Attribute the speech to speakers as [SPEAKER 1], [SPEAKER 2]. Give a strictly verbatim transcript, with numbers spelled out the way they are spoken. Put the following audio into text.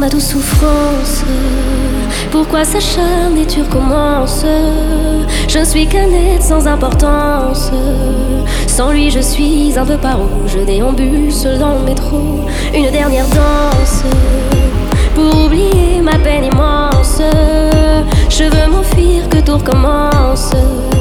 [SPEAKER 1] ma douce souffrance, pourquoi s'acharner, tu recommences? Je ne suis qu'un être sans importance. Sans lui je suis un peu paro. Je déambule seul dans le métro. Une dernière danse pour oublier ma peine immense. Je veux m'enfuir, que tout recommence.